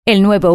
El nuevo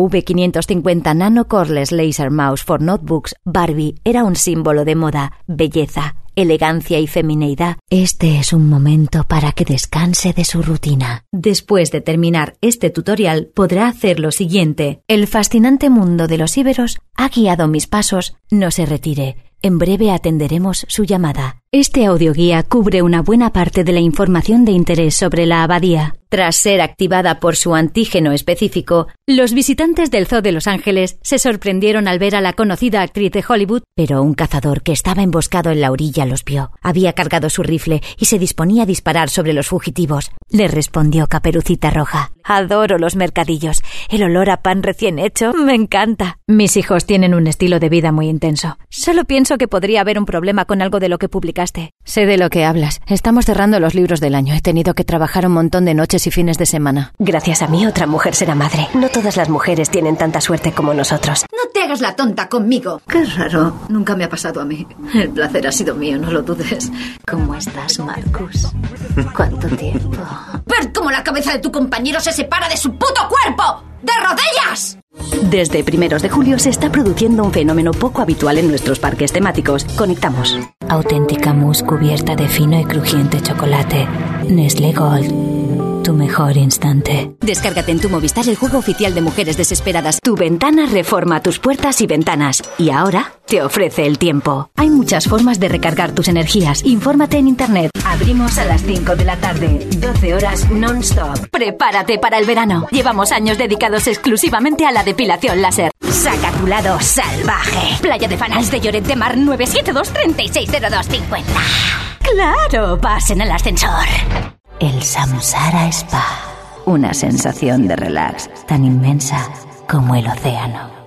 V550 Nano Cordless Laser Mouse for Notebooks Barbie era un símbolo de moda, belleza, elegancia y femineidad. Este es un momento para que descanse de su rutina. Después de terminar este tutorial, podrá hacer lo siguiente. El fascinante mundo de los íberos ha guiado mis pasos. No se retire. En breve atenderemos su llamada. Este audioguía cubre una buena parte de la información de interés sobre la abadía. Tras ser activada por su antígeno específico, los visitantes del Zoo de Los Ángeles se sorprendieron al ver a la conocida actriz de Hollywood, pero un cazador que estaba emboscado en la orilla los vio. Había cargado su rifle y se disponía a disparar sobre los fugitivos. Le respondió Caperucita Roja. Adoro los mercadillos. El olor a pan recién hecho me encanta. Mis hijos tienen un estilo de vida muy intenso. Solo pienso que podría haber un problema con algo de lo que publicaste. Sé de lo que hablas. Estamos cerrando los libros del año. He tenido que trabajar un montón de noches y fines de semana. Gracias a mí, otra mujer será madre. No todas las mujeres tienen tanta suerte como nosotros. No te hagas la tonta conmigo. Qué raro. Nunca me ha pasado a mí. El placer ha sido mío, no lo dudes. ¿Cómo estás, Marcus? ¿Cuánto tiempo? ¡Ver cómo la cabeza de tu compañero se separa de su puto cuerpo! ¡De rodillas! Desde primeros de julio se está produciendo un fenómeno poco habitual en nuestros parques temáticos. Conectamos. Auténtica mousse cubierta de fino y crujiente chocolate. Nestlé Gold. Tu mejor instante. Descárgate en tu Movistar el juego oficial de Mujeres Desesperadas. Tu ventana reforma tus puertas y ventanas. Y ahora te ofrece el tiempo. Hay muchas formas de recargar tus energías. Infórmate en internet. Abrimos a las 5 de la tarde. 12 horas non-stop. Prepárate para el verano. Llevamos años dedicados exclusivamente a la depilación láser. Saca tu lado salvaje. Playa de Fanals de Lloret de Mar 972 360250. ¡Claro! Pasen al ascensor. El Samsara Spa. Una sensación de relax tan inmensa como el océano.